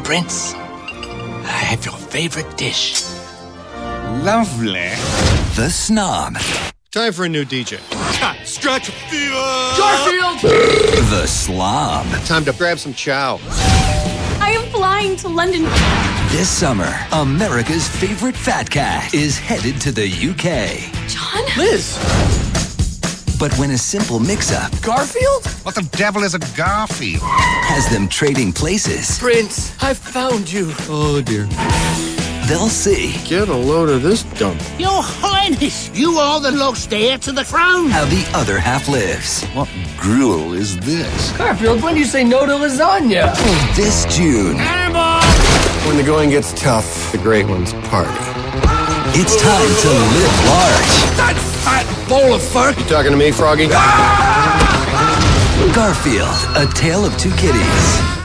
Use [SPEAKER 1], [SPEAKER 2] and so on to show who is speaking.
[SPEAKER 1] Prince, I have your favorite dish.
[SPEAKER 2] Lovely.
[SPEAKER 3] The Snob.
[SPEAKER 4] Time for a new DJ.
[SPEAKER 1] Stretch fever!
[SPEAKER 5] Garfield!
[SPEAKER 3] The Slob.
[SPEAKER 4] Time to grab some chow.
[SPEAKER 6] I am flying to London.
[SPEAKER 3] This summer, America's favorite fat cat is headed to the UK.
[SPEAKER 6] John?
[SPEAKER 5] Liz!
[SPEAKER 3] But when a simple mix-up
[SPEAKER 5] Garfield?
[SPEAKER 2] What the devil is a Garfield?
[SPEAKER 3] has them trading places,
[SPEAKER 5] Prince, I found you.
[SPEAKER 4] Oh, dear.
[SPEAKER 3] they'll see
[SPEAKER 4] Get a load of this dump.
[SPEAKER 7] Your Highness, you are the lost heir to the throne.
[SPEAKER 3] how the other half lives.
[SPEAKER 2] What gruel is this?
[SPEAKER 5] Garfield, when do you say no to lasagna?
[SPEAKER 3] This June,
[SPEAKER 4] When the going gets tough, the great ones party.
[SPEAKER 3] it's time to live large.
[SPEAKER 7] That fat ball of fur.
[SPEAKER 4] You talking to me, Froggy?
[SPEAKER 3] Garfield, A Tale of Two Kitties.